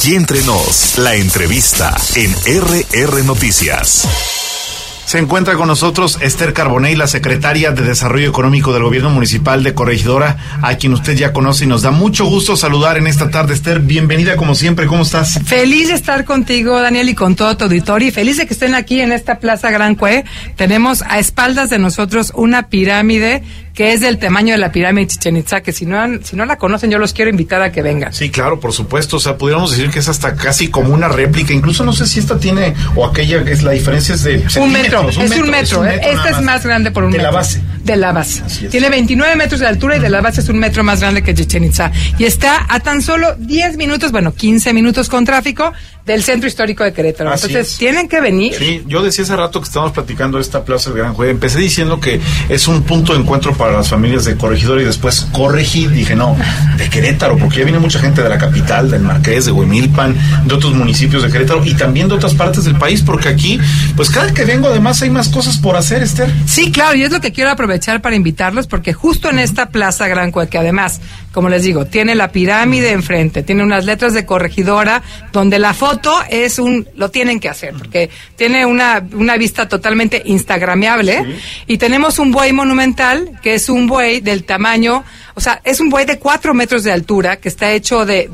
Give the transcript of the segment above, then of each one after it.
Aquí entre nos, la entrevista en RR Noticias. Se encuentra con nosotros Esther Carbonell, la secretaria de Desarrollo Económico del Gobierno Municipal de Corregidora, a quien usted ya conoce y nos da mucho gusto saludar en esta tarde. Esther, bienvenida como siempre, ¿cómo estás? Feliz de estar contigo, Daniel, y con todo tu auditorio, y feliz de que estén aquí en esta Plaza Gran Cue. Tenemos a espaldas de nosotros una pirámide que es del tamaño de la pirámide de Chichén Itzá, que si no la conocen, yo los quiero invitar a que vengan. Sí, claro, por supuesto, o sea, pudiéramos decir que es hasta casi como una réplica, incluso no sé si esta tiene, o aquella, es la diferencia es de un metro. Esta es más grande por un metro. De la base. De la base. Tiene 29 metros de altura y de la base es un metro más grande que Chichén Itzá. Y está a tan solo 10 minutos, 15 minutos con tráfico del centro histórico de Querétaro. Así Entonces, es. Tienen que venir. Sí, yo decía hace rato que estábamos platicando de esta Plaza del Gran Cue. Empecé diciendo que es un punto de encuentro para las familias de Corregidora y después corregí, dije no, de Querétaro, porque ya viene mucha gente de la capital, del Marqués, de Huimilpan, de otros municipios de Querétaro y también de otras partes del país, porque aquí, pues cada que vengo además hay más cosas por hacer, Esther. Sí, claro, y es lo que quiero aprovechar para invitarlos, porque justo en esta Plaza Gran Cue, que además, como les digo, tiene la pirámide enfrente, tiene unas letras de Corregidora, donde la foto es lo tienen que hacer, porque tiene una vista totalmente instagrameable, sí. Y tenemos un buey monumental, que es un buey del tamaño, o sea, es un buey de 4 metros de altura, que está hecho de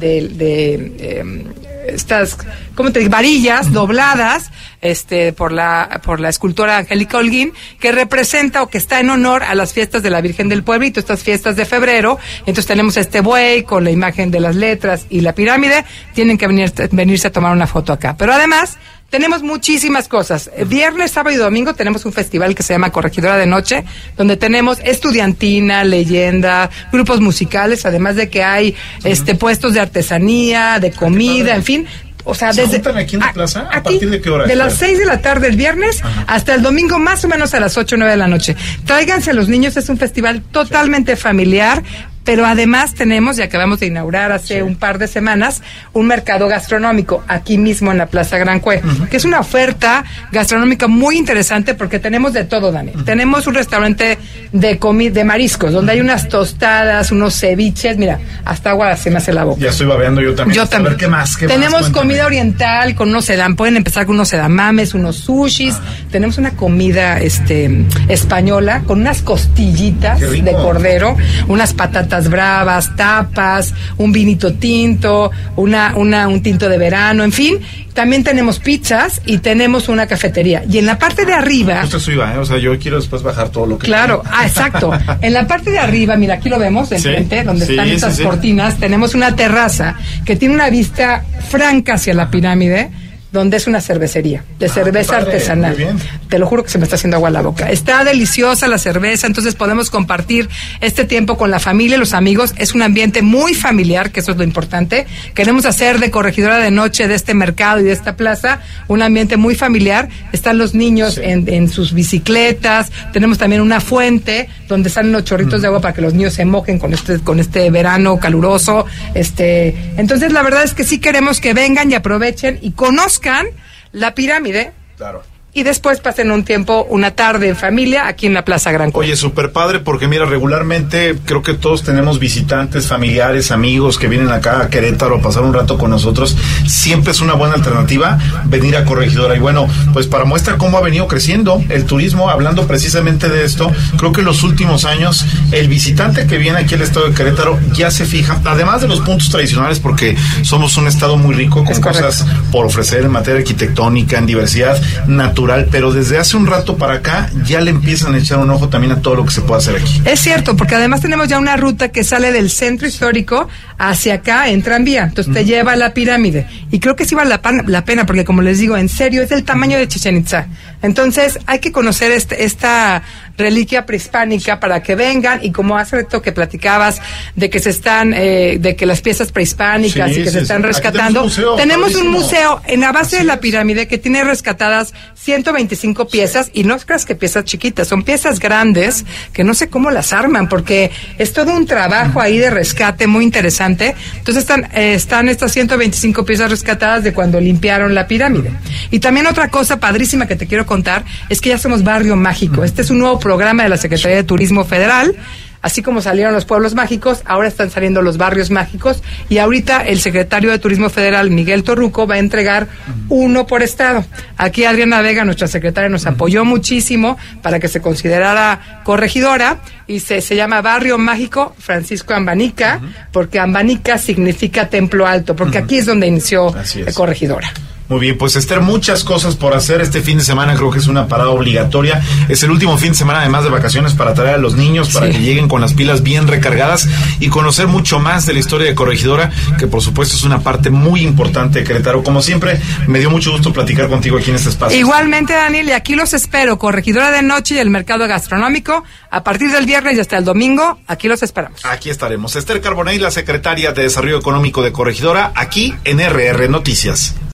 estas, ¿cómo te digo? Varillas dobladas, por la escultora Angélica Holguín, que representa o que está en honor a las fiestas de la Virgen del Pueblito, estas fiestas de febrero. Entonces tenemos este buey con la imagen de las letras y la pirámide. Tienen que venirse a tomar una foto acá. Pero además, tenemos muchísimas cosas. Viernes, sábado y domingo tenemos un festival que se llama Corregidora de Noche, donde tenemos estudiantina, leyenda, grupos musicales, además de que hay puestos de artesanía, de comida, en fin. O sea, ¿Se juntan aquí en la plaza? ¿A partir de qué hora? De las 6 de la tarde el viernes hasta el domingo, más o menos a las 8 o 9 de la noche. Tráiganse a los niños, es un festival totalmente familiar. Pero además tenemos, y acabamos de inaugurar hace un par de semanas, un mercado gastronómico aquí mismo en la Plaza Gran Cue, que es una oferta gastronómica muy interesante porque tenemos de todo, Daniel. Tenemos un restaurante de mariscos, donde hay unas tostadas, unos ceviches, mira, hasta agua se me hace la boca. Ya estoy babeando yo también. Yo también. A ver, ¿qué más? Tenemos comida oriental con unos pueden empezar con unos edamames, unos sushis. Tenemos una comida española con unas costillitas de cordero, unas patatas bravas, tapas, un vinito tinto, un tinto de verano, en fin. También tenemos pizzas y tenemos una cafetería. Y en la parte de arriba... Usted suba, o sea, yo quiero después bajar todo lo que... Claro, exacto. En la parte de arriba, mira, aquí lo vemos, enfrente, donde están estas cortinas, tenemos una terraza que tiene una vista franca hacia la pirámide, donde es una cervecería, de cerveza artesanal. Muy bien. Te lo juro que se me está haciendo agua a la boca. Está deliciosa la cerveza, entonces podemos compartir este tiempo con la familia y los amigos. Es un ambiente muy familiar, que eso es lo importante. Queremos hacer de Corregidora de Noche, de este mercado y de esta plaza, un ambiente muy familiar. Están los niños en sus bicicletas. Tenemos también una fuente donde salen los chorritos de agua para que los niños se mojen con este verano caluroso. Entonces, la verdad es que sí queremos que vengan y aprovechen y conozcan la pirámide. Claro. Y después pasen un tiempo, una tarde en familia, aquí en la Plaza Gran Cue. Oye, súper padre, porque mira, regularmente creo que todos tenemos visitantes, familiares, amigos que vienen acá a Querétaro a pasar un rato con nosotros. Siempre es una buena alternativa venir a Corregidora. Y bueno, pues para muestra cómo ha venido creciendo el turismo, hablando precisamente de esto, creo que en los últimos años el visitante que viene aquí al estado de Querétaro ya se fija, además de los puntos tradicionales, porque somos un estado muy rico con cosas por ofrecer en materia arquitectónica, en diversidad natural, pero desde hace un rato para acá ya le empiezan a echar un ojo también a todo lo que se puede hacer aquí. Es cierto, porque además tenemos ya una ruta que sale del centro histórico hacia acá en tranvía, entonces te lleva a la pirámide, y creo que sí vale la pena, porque como les digo, en serio, es del tamaño de Chichén Itzá. Entonces hay que conocer esta reliquia prehispánica para que vengan, y como hace rato que platicabas de que se están, de que las piezas prehispánicas y que se están rescatando, tenemos un museo en la base de la pirámide que tiene rescatadas 125 piezas, y no creas que piezas chiquitas, son piezas grandes que no sé cómo las arman, porque es todo un trabajo ahí de rescate muy interesante. Entonces están estas 125 piezas rescatadas de cuando limpiaron la pirámide. Y también otra cosa padrísima que te quiero contar es que ya somos Barrio Mágico. Este es un nuevo programa de la Secretaría de Turismo Federal. Así como salieron los pueblos mágicos, ahora están saliendo los barrios mágicos, y ahorita el secretario de Turismo Federal, Miguel Torruco, va a entregar uno por estado. Aquí Adriana Vega, nuestra secretaria, nos apoyó muchísimo para que se considerara corregidora, y se llama Barrio Mágico Francisco Ambanica, porque Ambanica significa templo alto, porque aquí es donde inició corregidora. Muy bien, pues Esther, muchas cosas por hacer este fin de semana. Creo que es una parada obligatoria. Es el último fin de semana, además de vacaciones, para traer a los niños, para que lleguen con las pilas bien recargadas y conocer mucho más de la historia de Corregidora, que por supuesto es una parte muy importante de Querétaro. Como siempre, me dio mucho gusto platicar contigo aquí en este espacio. Igualmente, Daniel, y aquí los espero, Corregidora de Noche y el Mercado Gastronómico, a partir del viernes y hasta el domingo. Aquí los esperamos. Aquí estaremos. Esther Carbonell, la secretaria de Desarrollo Económico de Corregidora, aquí en RR Noticias.